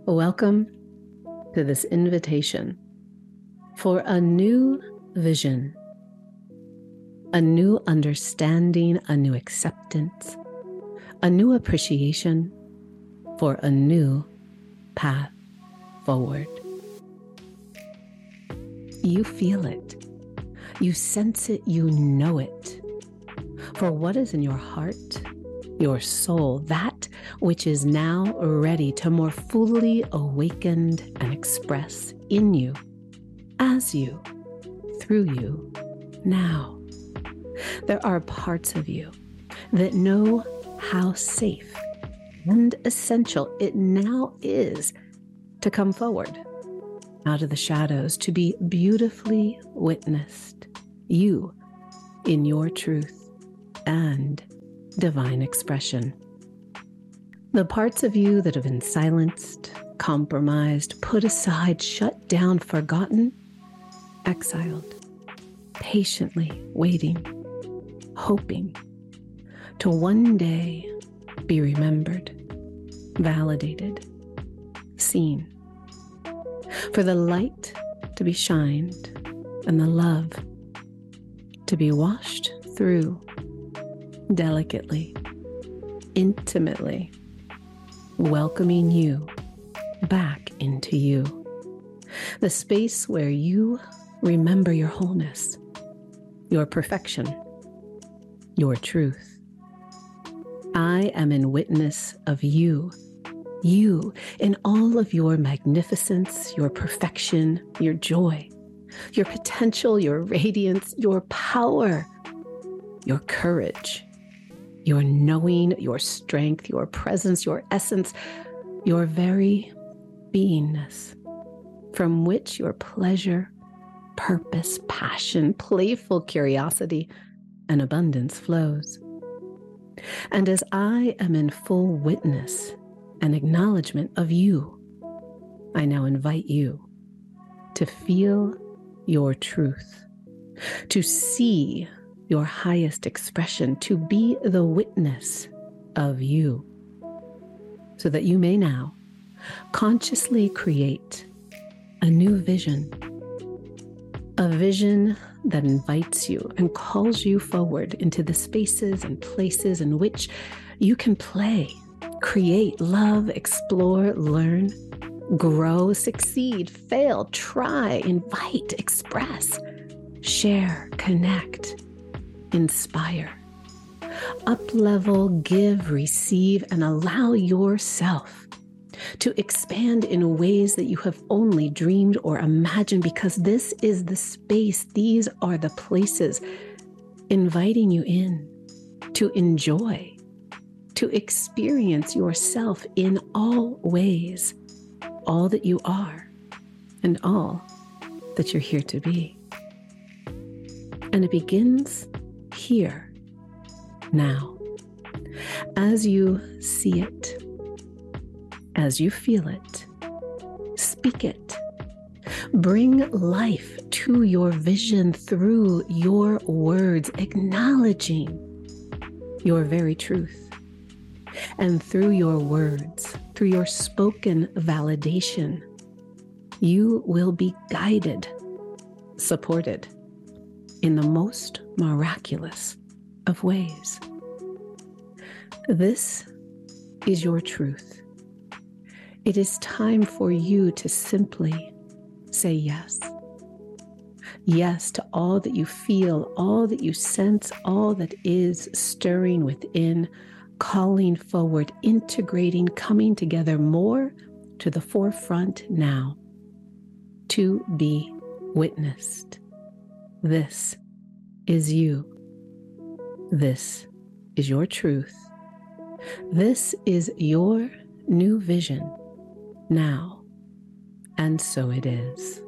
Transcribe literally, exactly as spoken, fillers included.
Welcome to this invitation for a new vision, a new understanding, a new acceptance, a new appreciation for a new path forward. You feel it, you sense it, you know it. For what is in your heart, your soul, that which is now ready to more fully awaken and express in you, as you, through you, now. There are parts of you that know how safe and essential it now is to come forward out of the shadows, to be beautifully witnessed, you in your truth and divine expression. The parts of you that have been silenced, compromised, put aside, shut down, forgotten, exiled, patiently waiting, hoping to one day be remembered, validated, seen, for the light to be shined and the love to be washed through delicately, intimately, welcoming you back into you, the space where you remember your wholeness, your perfection, your truth. I am in witness of you, you in all of your magnificence, your perfection, your joy, your potential, your radiance, your power, your courage, your knowing, your strength, your presence, your essence, your very beingness, from which your pleasure, purpose, passion, playful curiosity, and abundance flows. And as I am in full witness and acknowledgement of you, I now invite you to feel your truth, to see your highest expression, to be the witness of you, so that you may now consciously create a new vision, a vision that invites you and calls you forward into the spaces and places in which you can play, create, love, explore, learn, grow, succeed, fail, try, invite, express, share, connect, inspire, up-level, give, receive, and allow yourself to expand in ways that you have only dreamed or imagined, because this is the space, these are the places inviting you in to enjoy, to experience yourself in all ways, all that you are and all that you're here to be. And it begins here, now, as you see it, as you feel it, speak it, bring life to your vision through your words, acknowledging your very truth. And through your words, through your spoken validation, you will be guided, supported in the most miraculous of ways. This is your truth. It is time for you to simply say yes. Yes to all that you feel, all that you sense, all that is stirring within, calling forward, integrating, coming together more to the forefront now, to be witnessed. This is you. This is your truth. This is your new vision now, and so it is.